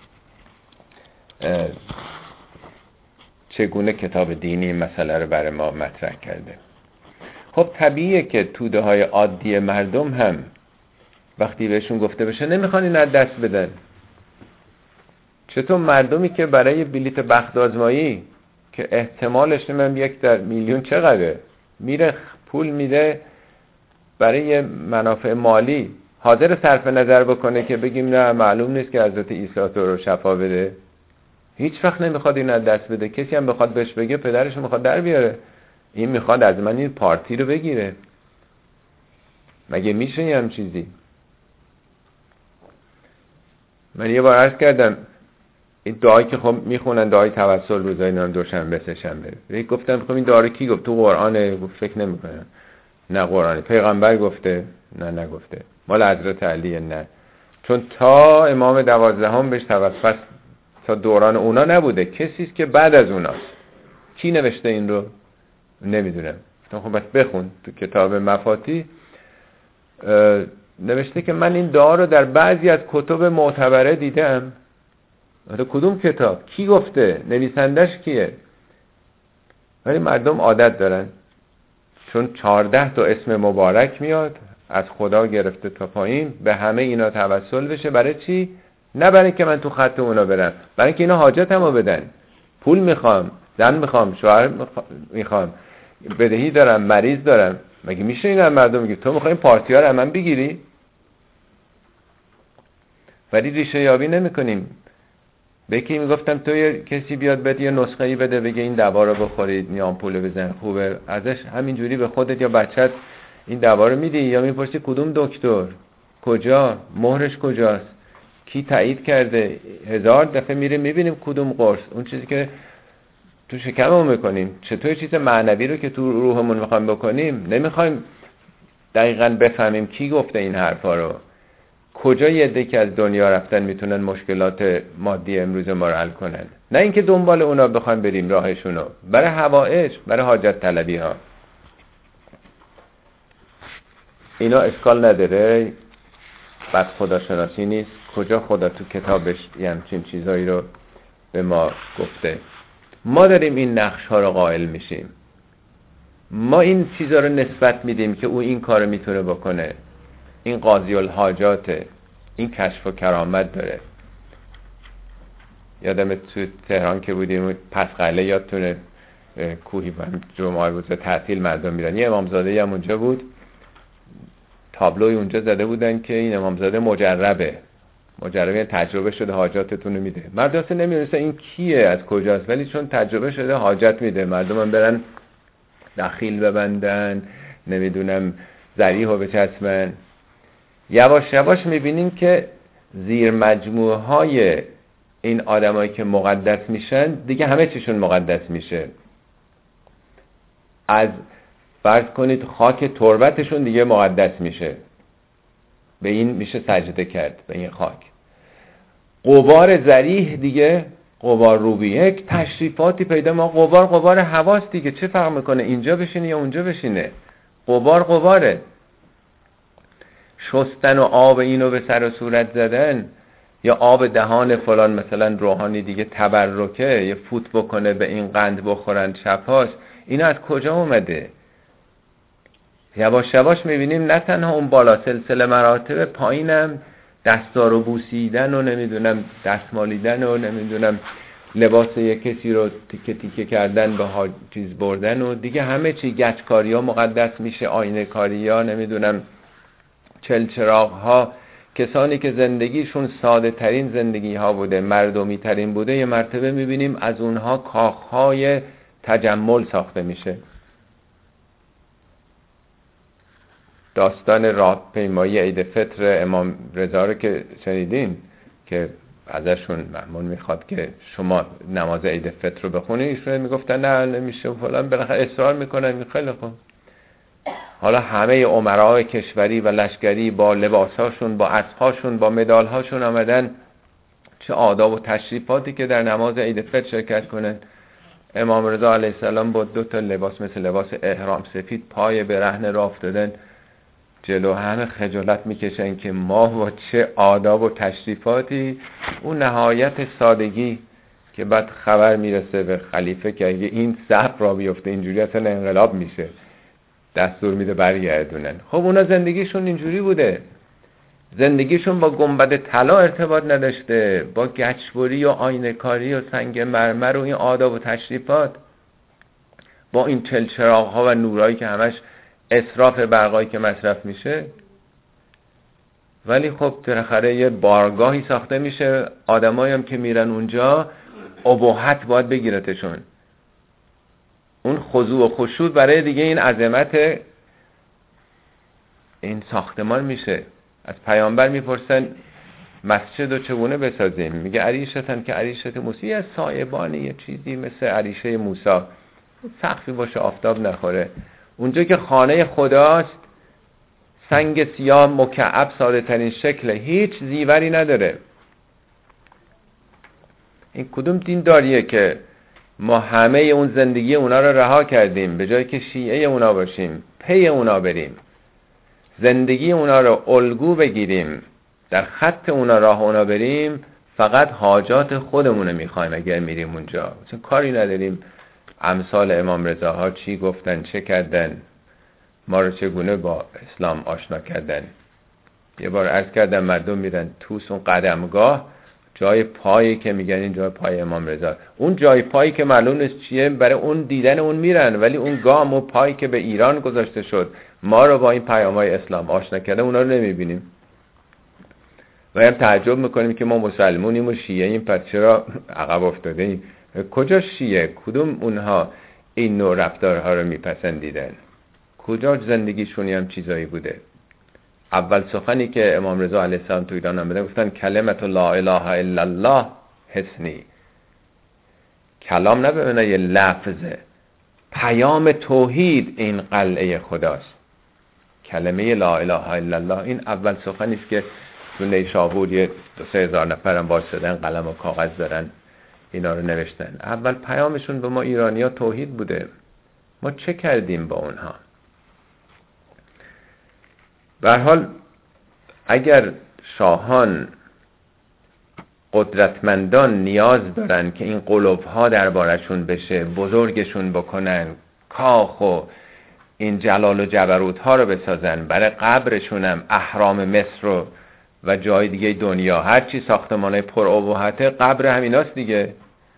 Speaker 1: چگونه کتاب دینی مسئله رو برای ما مطرح کرده. خب طبیعیه که توده های عادی مردم هم وقتی بهشون گفته بشه نمیخوان این از دست بدن. چطور مردمی که برای بلیت بخت آزمایی که احتمالش نمیم یک در میلیون چقدره، میره پول میده برای منافع مالی، حاضر صرف نظر بکنه که بگیم نه معلوم نیست که حضرت عیسی تو رو شفا بده، هیچ وقت نمیخواد این از دست بده. کسی هم بخواد بهش بگه پدرش میخواد در بیاره. این میخواد از من این پارتی رو بگیره. مگه میشه یه هم چیزی؟ من یه بار عرض کردم این دعایی که خب میخونن دعای توسل روزای نام دوشنبه سه شنبه، گفتم خب این دعا کی گفت؟ تو قرآنه؟ گفت فکر نمیکنم. نه قرآنه. پیغمبر گفته؟ نه نگفته. مال حضرت علی؟ نه، چون تا امام دوازدهم بهش توسل، تا دوران اونا نبوده، کسی است که بعد از اوناست. کی نوشته این رو؟ نمیدونم. خب بس بخون تو کتاب مفاتیح نوشته که من این دعا رو در بعضی از کتب معتبره دیدم. کدوم کتاب؟ کی گفته؟ نویسندش کیه؟ ولی مردم عادت دارن چون چهارده تا اسم مبارک میاد از خدا گرفته تا پایین، به همه اینا توسل بشه. برای چی؟ نه برای که من تو خط اونا برم، برای که اینا حاجتمو بدن. پول میخوام، زن میخوام، شوهر میخوام، بدهی دارم، مریض دارم. مگه میشه اینا مردم میگه تو میخوای این پارتی ها رو من بگیری؟ ولی ریشه یابی نمیکنیم. به کی میگفتم تو یه کسی بیاد بده یه نسخه‌ای بده بگه این دوا رو بخورید، این آمپول بزن خوبه، ازش همینجوری به خودت یا بچت این دوا رو میدی یا میپرسی کدوم دکتر، کجا، مهرش کجاست، کی تایید کرده؟ هزار دفعه میره میبینیم کدوم قرص. اون چیزی که تو شکممون میکنیم چطور چیز معنوی رو که تو روحمون میخوایم بکنیم نمیخوایم دقیقاً بفهمیم کی گفته این حرفا رو. کجا یه عده که از دنیا رفتن میتونن مشکلات مادی امروز ما رو حل کنن، نه اینکه دنبال اونا بخوایم بریم راهشونو، برای حوائج، برای حاجت طلبی ها. اینا اشکال نداره، بس خداشناسی نیست. کجا خدا تو کتابش یه همچین چیزایی رو به ما گفته؟ ما داریم این نقش ها رو قائل میشیم، ما این چیزا رو نسبت میدیم که او این کار میتونه بکنه، این قاضی الحاجاته، این کشف و کرامت داره. یادم تو تهران که بودیم پسقله یادتونه، کوهی هم جمعه روز تعطیل مردم میرن، یه امامزاده هم اونجا بود، تابلوی اونجا زده بودن که این امامزاده مجربه، مجربه یعنی تجربه شده حاجاتتون رو میده. مردم اصلا نمیدونستن این کیه، از کجاست، ولی چون تجربه شده حاجت میده. مردم هم برن دخیل ببندن، نمیدونم ذریحو بچسبن. یواش یواش میبینیم که زیر مجموعه های این آدمایی که مقدس میشن دیگه همه چیشون مقدس میشه. از فرض کنید خاک تربتشون دیگه مقدس میشه، به این میشه سجده کرد، به این خاک. غبار ذریح دیگه، غبار روبی، یک تشریفاتی پیدا ما. غبار غبار حواس دیگه، چه فرق میکنه اینجا بشینه یا اونجا بشینه؟ غبار غباره. شستن و آب اینو به سر و صورت زدن یا آب دهان فلان مثلا روحانی دیگه تبرکه، یه فوت بکنه به این قند بخورن شبهاش، اینا از کجا اومده؟ یواش یواش میبینیم نه تنها اون بالا سلسله مراتب، پایینم دستار و بوسیدن و نمیدونم دستمالیدن و نمیدونم لباس یک کسی رو تیکه تیکه کردن به ها چیز بردن و دیگه همه چی، گچکاری ها مقدس میشه، آینه کاری ها، نمیدونم چلچراغ ها. کسانی که زندگیشون ساده ترین زندگی ها بوده، مردمی ترین بوده، یه مرتبه میبینیم از اونها کاخ های تجمل ساخته میشه. داستان راهپیمایی عید فطر امام رضا رو که شنیدین که ازشون مأمون میخواد که شما نماز عید فطر رو بخونید، ایشون میگفتن نه نمیشه فلان، بالاخره اصرار میکنن. خیلی خوب، حالا همه امرای کشوری و لشکری با لباساشون، با اسبهاشون، با مدالهاشون آمدن، چه آداب و تشریفاتی که در نماز عید فطر شرکت کنن. امام رضا علیه السلام با دو تا لباس مثل لباس احرام سفید پای برهنه راه افتادن، جلو همه خجالت میکشن که ما با چه آداب و تشریفاتی. اون نهایت سادگی که بعد خبر میرسه به خلیفه که اگه این صف را بیفته اینجوری اصلا انقلاب میشه، دستور میده برگردونن. خب اونا زندگیشون اینجوری بوده، زندگیشون با گنبد طلا ارتباط نداشته، با گچبری و آینه کاری و سنگ مرمر و این آداب و تشریفات، با این چلچراغ ها و نورایی که همش اسراف برقایی که مصرف میشه. ولی خب بالاخره یه بارگاهی ساخته میشه، آدمایی هم که میرن اونجا اباحت باید بگیرتشون. اون خضوع و خشوع برای دیگه این عظمت این ساختمان میشه. از پیامبر میپرسن مسجد رو چگونه بسازیم؟ میگه عریشتن که عریشت موسی، از سایبانی یه چیزی مثل عریشه موسی، سقفی باشه آفتاب نخوره. اونجا که خانه خداست سنگ سیاه مکعب ساده ترین شکل، هیچ زیوری نداره. این کدوم دین داریه که ما همه اون زندگی اونا رو رها کردیم، به جایی که شیعه اونا باشیم، پی اونا بریم، زندگی اونا رو الگو بگیریم، در خط اونا راه اونا بریم، فقط حاجات خودمونه میخوایم اگر میریم اونجا، مثلا کاری نداریم امثال امام رضا ها چی گفتن چه کردن، ما رو چگونه با اسلام آشنا کردن. یه بار عرض کردم مردم میرن توس اون قدمگاه، جای پایی که میگن این جای پای امام رضا، اون جای پایی که معلوم نیست چیه، برای اون دیدن اون میرن، ولی اون گام و پایی که به ایران گذاشته شد ما رو با این پیام‌های اسلام آشنا کرده، اونا رو نمیبینیم و هم تعجب میکنیم که ما مسلمونیم و شیعه ایم، پس چرا عقب افتاده ایم؟ کجا شیعه؟ کدوم اونها این نوع رفتارها رو میپسندیدن؟ کجا زندگیشونی هم چیزایی بوده؟ اول سخنی که امام رضا علیه السلام تو ایران آمدن گفتن کلمت لا اله الا الله حسنی، کلام نه به معنای لفظه، پیام توحید این قلعه خداست، کلمه لا اله الا الله. این اول سخنی است که تو نیشابور یه دو سه هزار نفرم واسطن قلم و کاغذ دارن اینا رو نوشتن. اول پیامشون به ما ایرانی‌ها توحید بوده. ما چه کردیم با اونها؟ به هر حال اگر شاهان قدرتمندان نیاز دارن که این قلوب‌ها دربارشون بشه، بزرگشون بکنن، کاخ و این جلال و جبروت ها رو بسازن، برای قبرشون هم اهرام مصر رو و جای دیگه دنیا، هرچی ساختمانه پر ابهته قبر همیناست دیگه.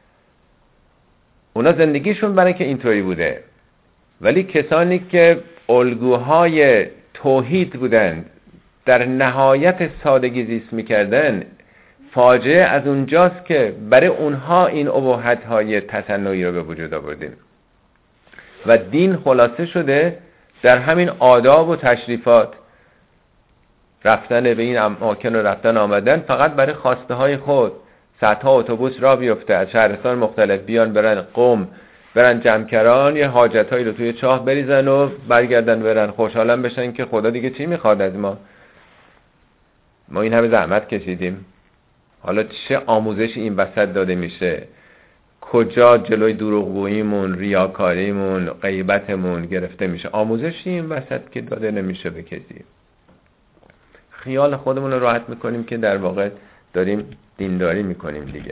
Speaker 1: اونا زندگیشون برای که اینطوری بوده، ولی کسانی که الگوهای توحید بودن، در نهایت سادگی زیست میکردن، فاجعه از اونجاست که برای اونها این ابهت‌های تصنعی رو به وجود آوردیم و دین خلاصه شده در همین آداب و تشریفات، رفتن به این اماکن و رفتن آمدن فقط برای خواسته های خود. صدها اتوبوس را بیفته از شهرستان مختلف بیان برن قم، برن جمکران، یه حاجت هایی رو توی چاه بریزن و برگردن برن، خوشحالم بشن که خدا دیگه چی میخواد از ما؟ ما این همه زحمت کشیدیم، حالا چه آموزش این وسط داده میشه؟ کجا جلوی دروغگوییمون، ریاکاریمون، غیبتمون گرفته میشه؟ آموزشی این وسط که داده نمیشه به کسی. خیال خودمون رو راحت میکنیم که در واقع داریم دینداری میکنیم دیگه.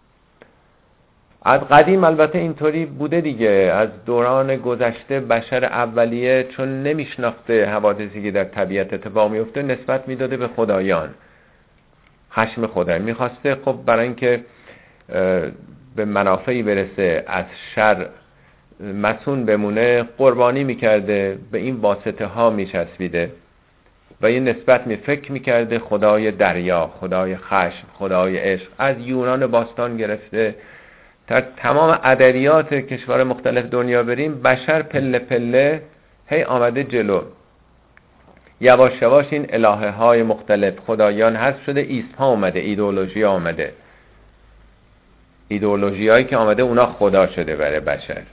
Speaker 1: از قدیم البته اینطوری بوده دیگه، از دوران گذشته بشر اولیه چون نمیشناخته حوادثی که در طبیعت اتفاق میفته نسبت میداده به خدایان، خشم خدای میخواسته. خب برای اینکه به منافعی برسه، از شر مسون بمونه، قربانی میکرده، به این واسطه ها میچسبیده و این نسبت می فکر میکرده خدای دریا، خدای خشم، خدای عشق. از یونان باستان گرفته در تمام ادبیات کشور مختلف دنیا بریم، بشر پله پله هی آمده جلو، یواش یواش این الهه های مختلف، خدایان حذف شده، ایسپا اومده، ایدئولوژی آمده، ایدئولوژی هایی که آمده اونا خدا شده برای بشر.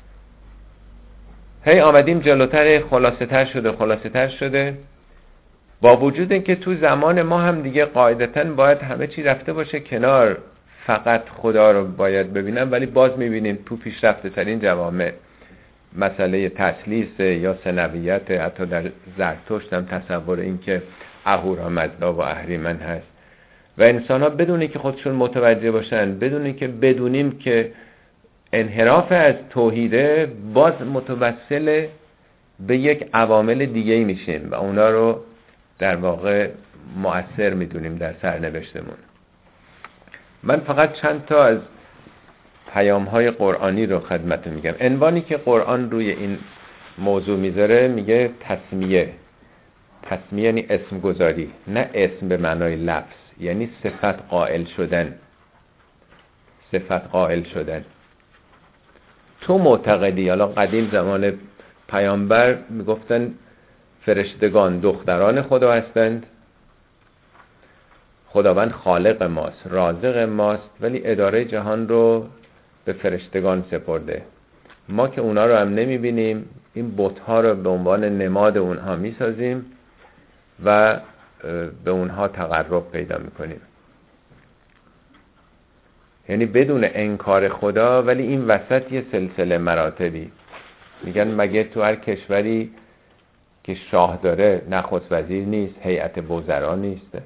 Speaker 1: هی آمدیم جلوتر، خلاصه تر شده خلاصه تر شده با وجود اینکه تو زمان ما هم دیگه قاعدتاً باید همه چی رفته باشه کنار، فقط خدا رو باید ببینم، ولی باز میبینیم تو پیشرفته ترین جوامع مسئله تثلیث یا سنویت، حتی در زرتشت هم تصور این که اهورامزدا و اهریمن هست و انسان ها بدونی که خودشون متوجه باشن، بدونی که بدونیم که انحراف از توحیده، باز متوسل به یک عوامل دیگه میشیم و اونا رو در واقع مؤثر میدونیم در سرنوشتمون. من فقط چند تا از پیام‌های قرآنی رو خدمتتون میگم. عنوانی که قرآن روی این موضوع میذاره میگه تسمیه. تسمیه یعنی اسم گذاری، نه اسم به معنای لفظ، یعنی صفت قائل شدن. صفت قائل شدن. تو معتقدی. حالا قدیم زمان پیامبر میگفتن فرشتگان دختران خدا هستند، خداوند خالق ماست، رازق ماست، ولی اداره جهان رو به فرشتگان سپرده. ما که اونا رو هم نمیبینیم، این بت‌ها رو به عنوان نماد اونها میسازیم و به اونها تقرب پیدا میکنیم. یعنی بدون انکار خدا، ولی این وسط یه سلسله مراتبی. میگن مگه تو هر کشوری که شاه داره نخست وزیر نیست، هیئت وزرا نیست،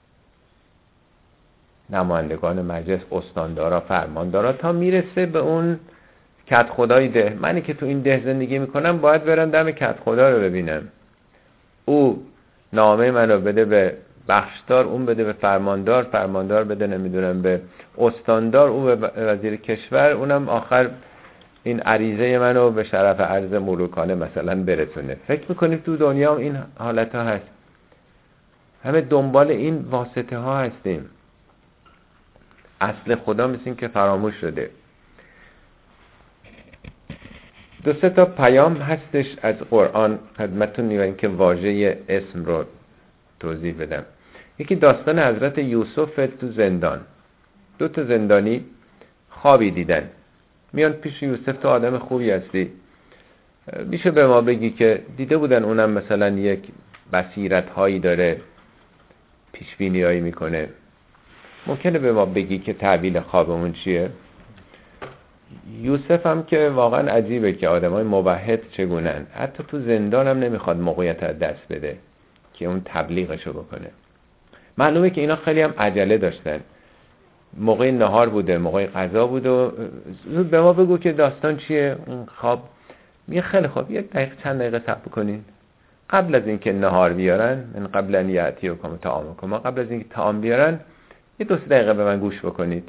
Speaker 1: نمایندگان مجلس، استاندارا، فرماندارا، تا میرسه به اون کت خدای ده. منی که تو این ده زندگی میکنم باید برم دم کت خدا رو ببینم. او نامه منو بده به بخشدار، اون بده به فرماندار، فرماندار بده نمیدونم به استاندار، اون به وزیر کشور، اونم آخر این عریضه منو به شرف عرض ملوکانه مثلا برسونه. فکر میکنیم تو دنیا این حالت ها هست، همه دنبال این واسطه ها هستیم. اصل خدا مثل این که فراموش شده. دو سه تا پیام هستش از قرآن خدمتتون میگم که واژه اسم رو توضیح بدم. یکی داستان حضرت یوسف تو زندان. دو تا زندانی خوابی دیدن، میان پیش یوسف، تو آدم خوبی هستی، میشه به ما بگی که دیده بودن اونم مثلا یک بصیرت هایی داره، پیش بینی هایی میکنه، ممکنه به ما بگی که تعبیر خوابمون چیه؟ یوسف هم که واقعا عجیبه که آدمای موحد چگونن، حتی تو زندان هم نمیخواد موقعیت از دست بده که اون تبلیغشو بکنه. معلومه که اینا خیلی هم عجله داشتن، موقع نهار بوده، موقع غذا بوده و زود به ما بگو که داستان چیه اون خواب. میگه خیلی خوب، یک دقیقه چند دقیقه صبر کنین، قبل از اینکه نهار بیارن، من قبل ان یاتیکم طعامکم، قبل از اینکه طعام بیارن یه دو سه دقیقه به من گوش بکنید.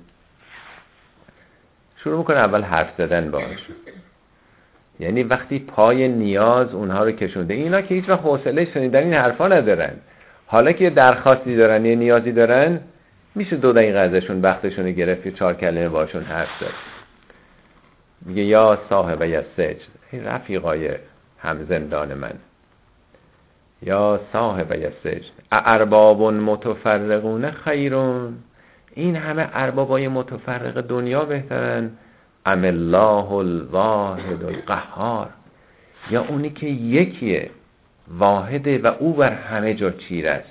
Speaker 1: شروع میکنه اول حرف زدن باهاش، یعنی وقتی پای نیاز اونها رو کشونده. اینا که هیچ وقت حوصله شنیدن این حرفا ندارن، حالا که درخواستی دارن یه نیازی دارن، میشه دو دقیقه ازشون وقتشون رو گرفت، چهار کلمه باشون حرف زد. میگه یا صاحب السجن، این رفیقای همزندان من، یا صاحب السجن ارباب متفرقون خیرون، این همه اربابای متفرق دنیا بهترن ام الله الواحد القهار، یا اونی که یکیه، واحده و او بر همه جا چیره است.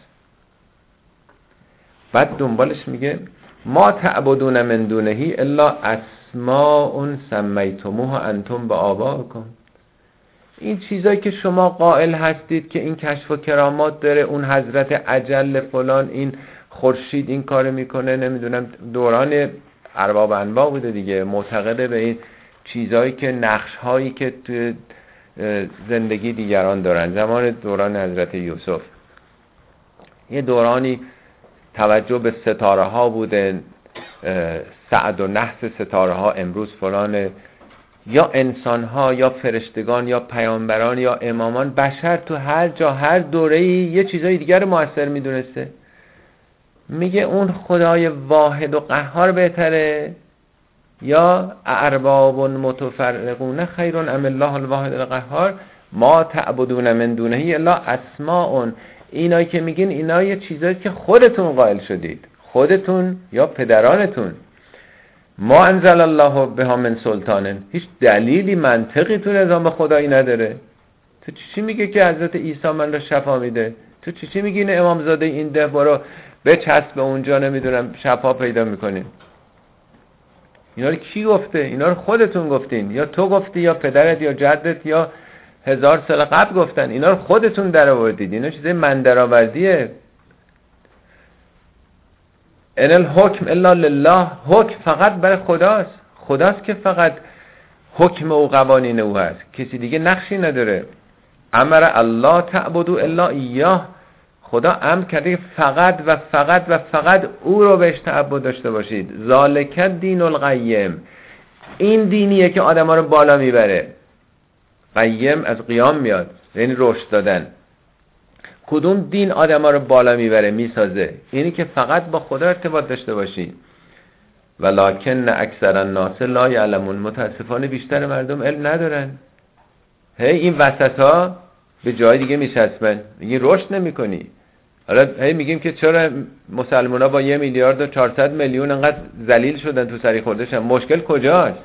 Speaker 1: بعد دنبالش میگه ما تعبدون من دونه الا اسماء سمیتموها انتم به آبائکم، این چیزایی که شما قائل هستید که این کشف و کرامات داره، اون حضرت اجل فلان، این خورشید این کار میکنه، نمیدونم دوران ارباب انواع بوده دیگه، معتقده به این چیزایی که نقش هایی که تو زندگی دیگران دارن. زمان دوران حضرت یوسف یه دورانی توجه به ستاره ها بوده، سعد و نحس ستاره ها امروز فلانه، یا انسان ها یا فرشتگان یا پیامبران یا امامان، بشر تو هر جا هر دوره‌ای یه چیزای دیگر رو موثر میدونسته. میگه اون خدای واحد و قهار بهتره یا ارباب متفرقون خیرون ام الله الواحد القهار ما تعبدون من دونه الا اسماء، اینایی که میگین اینا یه چیزایی که خودتون قائل شدید، خودتون یا پدرانتون. ما انزل الله بها من سلطان، هیچ دلیلی منطقی تو نظام خدایی نداره. تو چی میگه که حضرت عیسی من رو شفا میده؟ تو چی میگی این امامزاده این ده برو بچسب به اونجا نمیدونم شفا پیدا میکنین؟ اینا رو کی گفته؟ اینا رو خودتون گفتین، یا تو گفتی یا پدرت یا جدت یا هزار سال قبل گفتن، اینا رو خودتون در آوردید. اینا چیزای من درآوردیه. ان الحکم الا لله، حکم فقط برای خداست. خداست که فقط حکم و قوانین او هست، کسی دیگه نقشی نداره. امر الله تعبدوا الا ایاه، خدا امر کرده فقط و فقط و فقط او رو بهش تعبد داشته باشید. ذالک دین القیم، این دینیه که آدما رو بالا میبره. قیم از قیام میاد، یعنی رشد دادن. کدوم دین آدما رو بالا میبره میسازه؟ اینی که فقط با خدا ارتباط داشته باشی. ولکن اکثر الناس لا یعلمون، متاسفانه بیشتر مردم علم ندارن. هی این وسطا به جای دیگه میچسبن، میگی رشد نمیکنی. حالا هی میگیم که چرا مسلمونا با یه میلیارد و چهارصد میلیون انقدر ذلیل شدن تو سری خوردشن؟ مشکل کجاست؟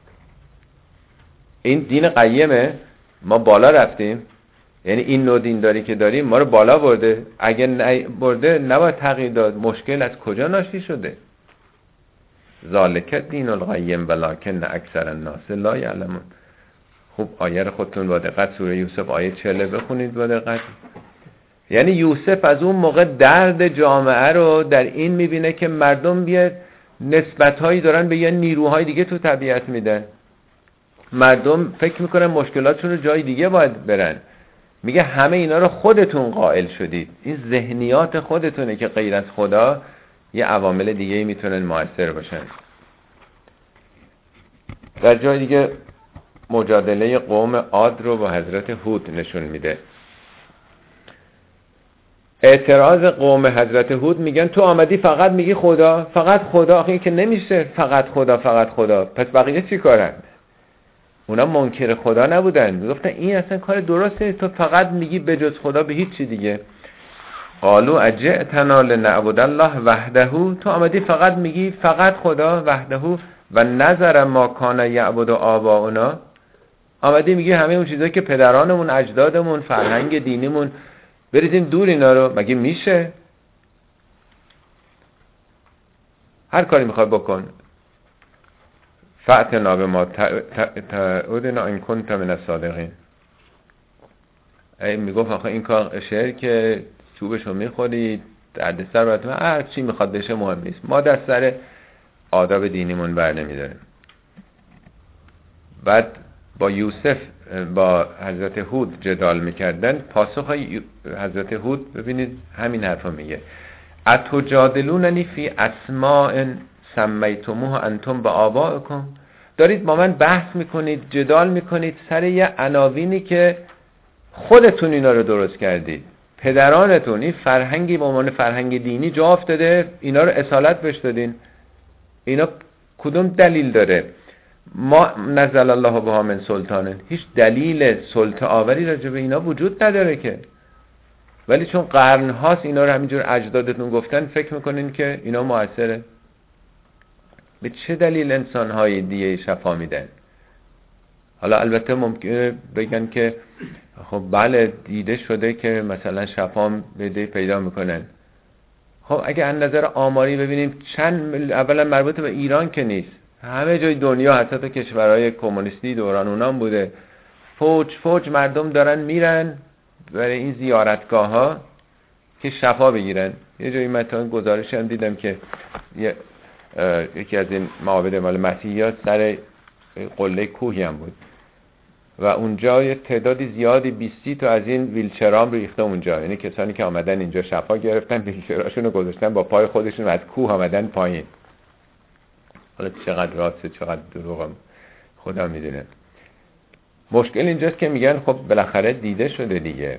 Speaker 1: این دین قیمه، ما بالا رفتیم، یعنی این نوع دینداری که داریم ما رو بالا برده. اگه نه برده نباید تغییر داد. مشکل از کجا ناشی شده؟ ذالک دین القیم ولکن اکثر الناس لا یعلمون. خوب آیه رو خودتون با دقت سوره یوسف آیه چهل بخونید با دقت. یعنی یوسف از اون موقع درد جامعه رو در این میبینه که مردم بیاد نسبت‌هایی دارن به یه نیروهای دیگه تو طبیعت میدن. مردم فکر میکنن مشکلاتشون رو جای دیگه باید برن. میگه همه اینا رو خودتون قائل شدید. این ذهنیات خودتونه که غیر از خدا یه عوامل دیگه میتونن مؤثر باشن. در جای دیگه مجادله قوم عاد رو با حضرت هود نشون میده. اعتراض قوم حضرت هود، میگن تو آمدی فقط میگی خدا فقط خدا. آخه این که نمیشه فقط خدا فقط خدا، پس بقیه چی کارن؟ اونا منکر خدا نبودن، گفتن این اصلا کار درسته، تو فقط میگی بجز خدا به هیچ چی دیگه. قالوا اجئتنا لنعبد الله وحده، تو آمدی فقط میگی فقط خدا وحده و نظر ما کان یعبد آباؤنا. آمدی میگی همه اون چیزایی که پدرانمون اجدادمون فرهنگ دینیمون بریزیم دور اینا رو. مگه میشه؟ هر کاری میخوای بکن. فأتنا بما تعودنا ان کنت من الصادقین. ای میگفت آخه این کار شعر که چوبشو میخوری دردسر براتون، هر چی میخواد بشه مهم نیست، ما دست سر آداب دینیمون بر نمیداریم. بعد با یوسف با حضرت هود جدال میکردن. پاسخ حضرت هود ببینید همین حرفا میگه: اتجادلوننی فی اسماء سمیتموها انتم با آبائکم. دارید با من بحث میکنید، جدال میکنید سر یه عناوینی که خودتون اینا رو درست کردید، پدرانتون این فرهنگی به عنوان فرهنگ دینی جا افتاده، اینا رو اصالت بهش دادین. اینا کدوم دلیل داره؟ ما نزل الله بها من سلطانه، هیچ دلیل سلطه آوری راجع به اینا وجود نداره که. ولی چون قرن هاست اینا رو همینجور اجدادتون گفتن، فکر میکنین که اینا موثره. به چه دلیل انسان های دیگه شفا میدن؟ حالا البته ممکنه بگن که خب بله دیده شده که مثلا شفا بده پیدا میکنن. خب اگه از نظر آماری ببینیم چند، اولا مربوط به ایران که نیست، همه جای دنیا حتی تا کشورهای کمونیستی دوران اونام بوده، فوج فوج مردم دارن میرن برای این زیارتگاه ها که شفا بگیرن. یه جایی مثلا گزارش هم دیدم که یکی از این معابد مال مسیحیات سر قله کوهی هم بود و اونجا یه تعدادی زیادی بیستی تا از این ویلچرام ریخته اونجا، یعنی کسانی که آمدن اینجا شفا گرفتن ویلچراشون رو گذاشتن با پای خودشون و از کوه آمدن پایین. حالا چقدر راسته چقدر دروغ خدا میدونه. مشکل اینجاست که میگن خب بالاخره دیده شده دیگه.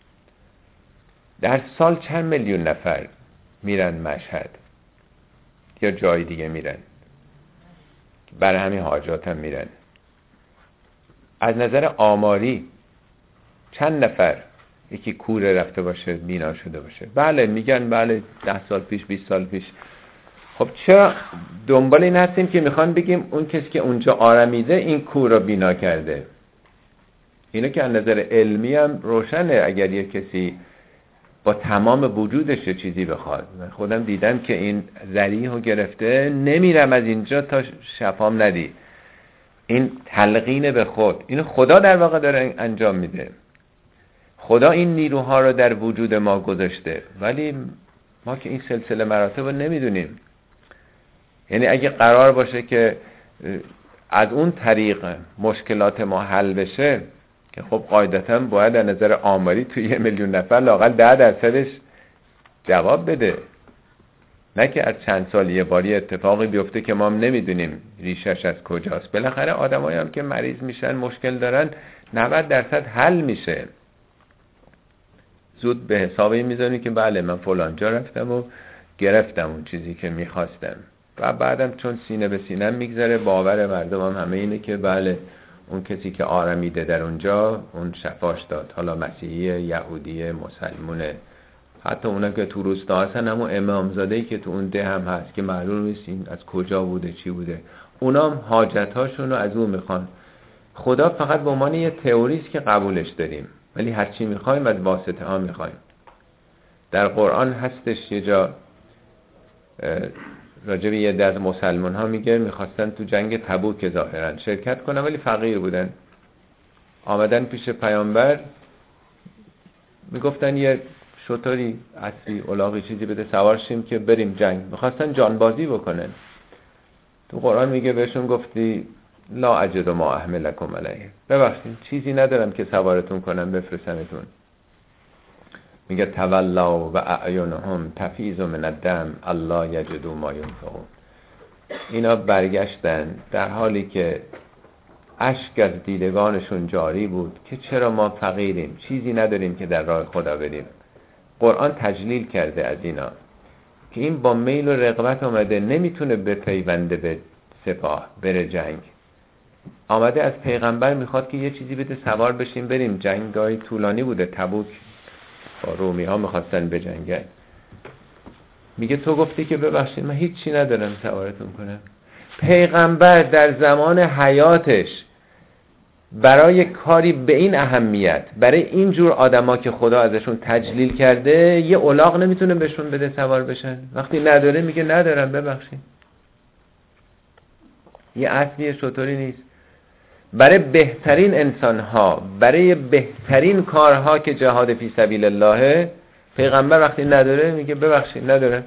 Speaker 1: در سال چند میلیون نفر میرن مشهد یا جای دیگه میرن، برای همین حاجات هم میرن. از نظر آماری چند نفر یکی کوره رفته باشه بینا شده باشه؟ بله میگن بله ده سال پیش بیست سال پیش. خب چرا دنبال این هستیم که میخوان بگیم اون کسی که اونجا آرمیده این کور رو بینا کرده؟ اینو که از نظر علمی هم روشنه. اگر یک کسی با تمام وجودش یه چیزی بخواد، من خودم دیدم که این ذریح رو گرفته نمیرم از اینجا تا شفام ندی، این تلقین به خود، اینو خدا در واقع داره انجام میده. خدا این نیروها رو در وجود ما گذاشته، ولی ما که این سلسله مراتب رو نمیدونیم. یعنی اگه قرار باشه که از اون طریق مشکلات ما حل بشه، که خب قاعدتاً باید از نظر آماری توی یه میلیون نفر لااقل ده درصدش جواب بده، نه که از چند سال یه باری اتفاقی بیفته که ما هم نمیدونیم ریشش از کجاست. بالاخره آدمایی هم که مریض میشن مشکل دارن نود درصد حل میشه. زود به حسابی میذاری که بله من فلان جا رفتم و گرفتم اون چیزی که میخواستم. و بعدم چون سینه به سینه میگذره باور مردم هم همه اینه که بله اون کسی که آرمیده در اونجا اون شفاش داد، حالا مسیحی، یهودی، مسلمونه، حتی اونا که تو روستا هستن همون امامزاده‌ای که تو اون ده هم هست که معلوم نیست این از کجا بوده چی بوده، اونا هم حاجت‌هاشون رو از اون میخوان. خدا فقط به عنوان یه تئوریست که قبولش داریم، ولی هر چی میخوایم از واسطه ها میخوایم. در قرآن هستش یه جا راجع به یه از مسلمان ها میگه میخواستن تو جنگ تبوک ظاهرا شرکت کنن ولی فقیر بودن، آمدن پیش پیامبر میگفتن یه شطوری اسبی الاغی چیزی بده سوار شیم که بریم جنگ، میخواستن جانبازی بکنن. تو قرآن میگه بهشون گفتی لا اجد ما احملکم علیه، ببخشید چیزی ندارم که سوارتون کنم بفرستمتون. میگه تولا و اعینهم تفیض من الدم الله یجدوا ما ینفقون. اینا برگشتن در حالی که اشک از دیدگانشون جاری بود که چرا ما فقیریم، چیزی نداریم که در راه خدا بریم. قرآن تجلیل کرده از اینا که این با میل و رغبت آمده، نمیتونه به پیونده به سپاه بره جنگ، آمده از پیغمبر میخواد که یه چیزی بده سوار بشیم بریم. جنگای طولانی بوده، تبوک با رومی ها میخواستن بجنگن. میگه تو گفتی که ببخشید من هیچی ندارم سوارتون کنم. پیغمبر در زمان حیاتش برای کاری به این اهمیت، برای این جور آدما که خدا ازشون تجلیل کرده، یه الاغ نمیتونه بهشون بده سوار بشن. وقتی نداره میگه ندارم ببخشید. یه اصلی شطوری نیست. برای بهترین انسانها، برای بهترین کارها که جهاد فی سبیل الله، پیغمبر وقتی نداره میگه ببخشید نداره،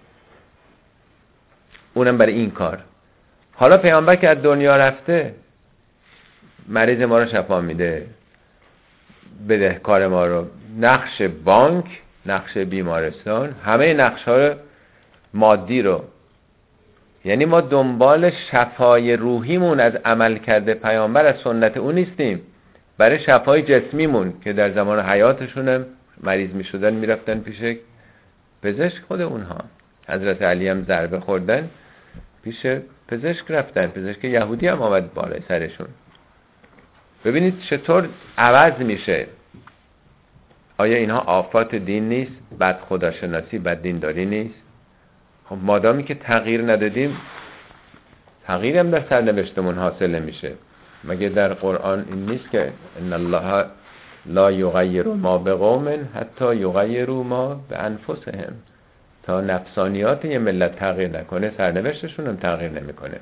Speaker 1: اونم برای این کار. حالا پیغمبر که از دنیا رفته، مریض ما رو شفا میده، بدهکار ما رو، نقش بانک، نقش بیمارستان، همه نقش ها رو، مادی رو، یعنی ما دنبال شفای روحیمون از عمل کرده پیامبر، از سنت اون نیستیم. برای شفای جسمیمون که در زمان حیاتشون مریض می شدن می رفتن پیش پزشک. خود اونها حضرت علی هم ضربه خوردن پیش پزشک رفتن، پزشک یهودی هم آمد بالای سرشون. ببینید چطور عوض میشه. آیا اینها آفات دین نیست؟ بد خداشناسی، بد دینداری نیست؟ خب مادامی که تغییر ندادیم، تغییر هم در سرنوشتمون حاصل نمیشه. مگه در قرآن این نیست که ان الله لا یغیر ما بقوم حتی یغیروا ما بانفسهم؟ تا نفسانیات یه ملت تغییر نکنه سرنوشتشون هم تغییر نمیکنه.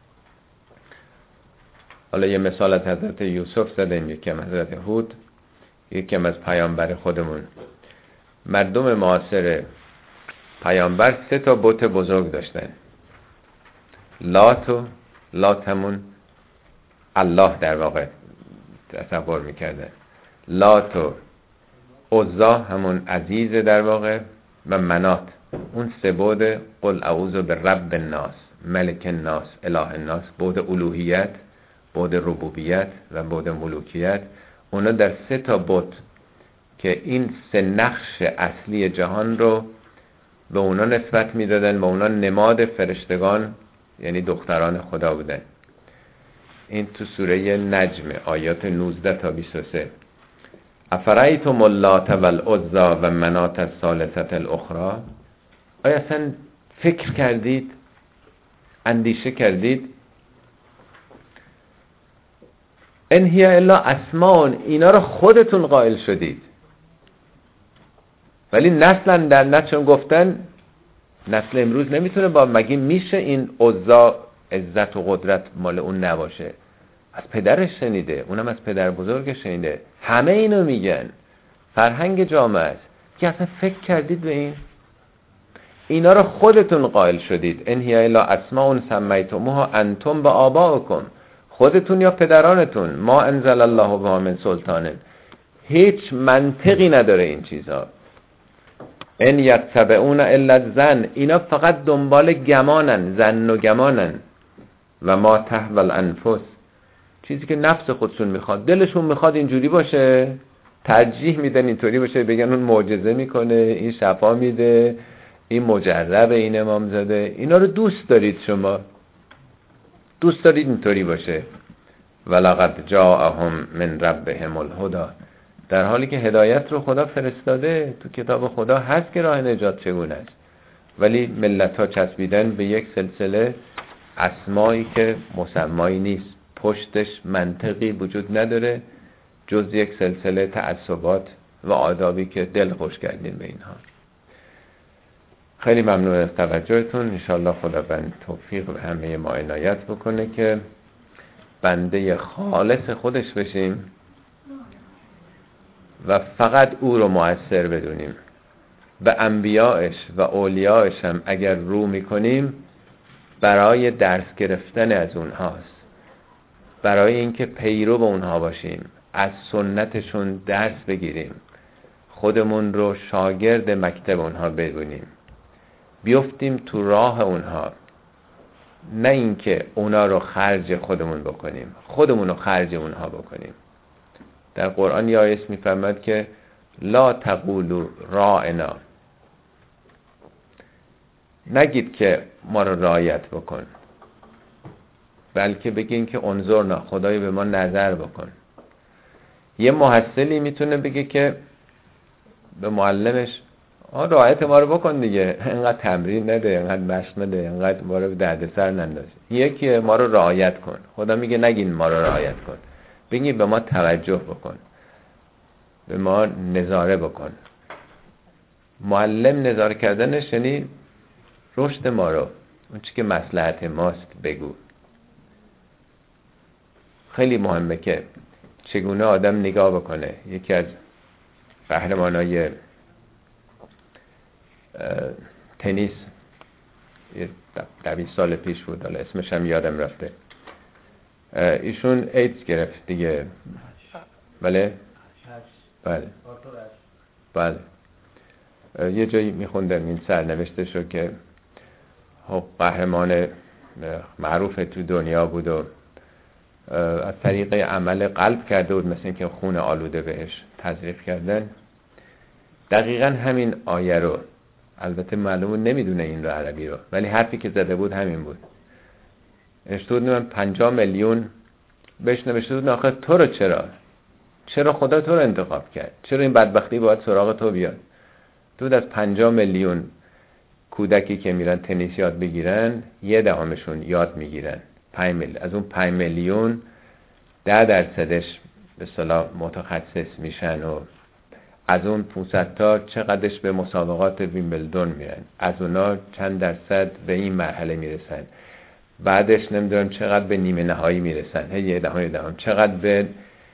Speaker 1: حالا یه مثال از حضرت یوسف زدیم، یکی از حضرت هود، یکی از پیامبر خودمون. مردم معاصر پیامبر سه تا بت بزرگ داشتن. لات و لاتمون الله در واقع تصور میکردن، لات و عزا همون عزیز در واقع، و منات اون سه بود قل اعوذ برب الناس ملک الناس اله الناس، بود الوهیت، بود ربوبیت و بود ملوکیت. اونا در سه تا بت که این سه نقش اصلی جهان رو به اونا نسبت میدادن، به اونا نماد فرشتگان یعنی دختران خدا بودن. این تو سوره نجم آیات نوزده تا بیست و سه. افرایتم اللات والعزی و منات الثالثه الاخرى، آیا اصلا فکر کردید، اندیشه کردید؟ ان هی الا اسماء، اینا رو خودتون قائل شدید، ولی نسلا در نچون گفتن نسل امروز نمیتونه با مگه میشه این عزا عزت و قدرت مال اون نباشه؟ از پدرش شنیده، اونم از پدر بزرگش شنیده، همه اینو میگن، فرهنگ جامعه است. که اصلا فکر کردید به این؟ اینا رو خودتون قائل شدید. ان هی الا اسماء سمیتموها انتم و آباؤکم، خودتون یا پدرانتون. ما انزل الله بها من سلطان، هیچ منطقی نداره این چیزها. ان یتبعون الا الظن، اینا فقط دنبال گمانن، ظن و گمانن. و ما تهوی الانفس، چیزی که نفس خودشون میخواد، دلشون میخواد اینجوری باشه، ترجیح میدن اینطوری باشه، بگن اون معجزه میکنه، این شفا میده، این مجرب، این امامزاده، اینا رو دوست دارید شما، دوست دارید اینطوری باشه. ولقد جاءهم من ربهم الهدی، در حالی که هدایت رو خدا فرستاده، تو کتاب خدا هست که راه نجات چگونه است، ولی ملت ها چسبیدن به یک سلسله اسمایی که مسمایی نیست، پشتش منطقی وجود نداره جز یک سلسله تعصبات و آدابی که دل خوش کردین به اینها. خیلی ممنون از توجهتون. انشالله خداوند توفیق به همه ما عنایت بکنه که بنده خالص خودش بشیم و فقط او رو مؤثر بدونیم. به انبیائش و اولیائش هم اگر رو میکنیم برای درس گرفتن از اونهاست، برای اینکه پیرو به اونها باشیم، از سنتشون درس بگیریم، خودمون رو شاگرد مکتب اونها بدونیم، بیفتیم تو راه اونها، نه اینکه اونا رو خرج خودمون بکنیم، خودمون رو خرج اونها بکنیم. در قرآن یه آیه میفرماد که لا تقولوا راعنا، نگید که ما رو رعایت بکن، بلکه بگین که انظرنا، خدای به ما نظر بکن. یه محصلی میتونه بگه که به معلمش آه رعایت ما رو بکن دیگه، اینقدر تمرین نده، اینقدر مشق نده، اینقدر ما رو دردسر ننداز. یکی ما رو رعایت کن. خدا میگه نگین ما رو رعایت کن، بگین به ما توجه بکن، به ما نظاره بکن. معلم نظاره کردنش یعنی رشد ما رو، اون چی که مصلحت ماست بگو. خیلی مهمه که چگونه آدم نگاه بکنه. یکی از قهرمانای تنیس دویست سال پیش بود، حالا اسمش هم یادم رفته، ایشون ایدز گرفت دیگه. بله بله بله یه جایی میخوندم این سرنوشته شو که خب قهرمان معروف تو دنیا بود و از طریق عمل قلب کرده بود، مثل اینکه خون آلوده بهش تزریق کردن. دقیقا همین آیه رو، البته معلومه نمیدونه این رو عربی رو، ولی حرفی که زده بود همین بود. نوشته بود من پنجاه میلیون بهش نوشته بود آخه تو رو چرا چرا خدا تو رو انتخاب کرد، چرا این بدبختی باید سراغ تو بیاد؟ تو از پنجاه میلیون کودکی که میرن تنیس یاد بگیرن یه دهمشون یاد میگیرن، پنج میلیون. از اون پنج میلیون ده درصدش به اصطلاح متخصص میشن و از اون پانصد تا چقدرش به مسابقات ویمبلدون میرن، از اونا چند درصد به این مرحله میرسن، بعدش نمیدونم چقدر به نیمه نهایی میرسن، هی یه دهم یه دهم چقدر به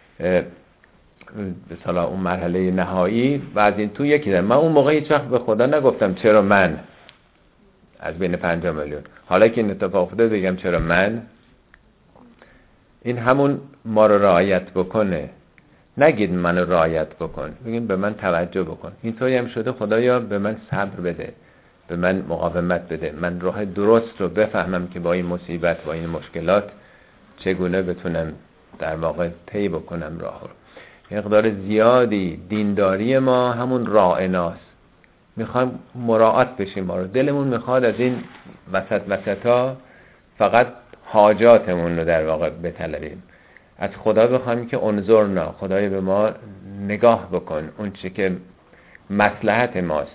Speaker 1: به اصطلاح اون مرحله نهایی. و از این تو یکی دارم. من اون موقع هیچ وقت به خدا نگفتم چرا من از بین پنجاه میلیون، حالا که این اتفاق افتاده بگم چرا من. این همون ما رو رعایت بکنه. نگید منو رعایت بکن، بگید به من توجه بکن. اینطوری هم شده خدایا به من صبر بده، به من مقاومت بده، من راه درست رو بفهمم که با این مصیبت، با این مشکلات چگونه بتونم در واقع طی بکنم راه رو. مقدار زیادی دینداری ما همون راعناست، میخوایم مراعات بشیم، ما رو دلمون میخواد از این وسط وسطا فقط حاجاتمون رو در واقع بطلبیم. از خدا بخوایم که انظرنا، خدای به ما نگاه بکن، اون چی که مصلحت ماست،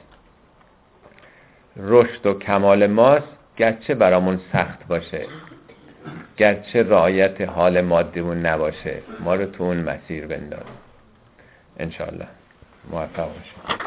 Speaker 1: رشد و کمال ماست، گرچه برامون سخت باشه، گرچه رعایت حال مادیمون نباشه، ما رو تو اون مسیر بنداز. انشالله موفق باشیم.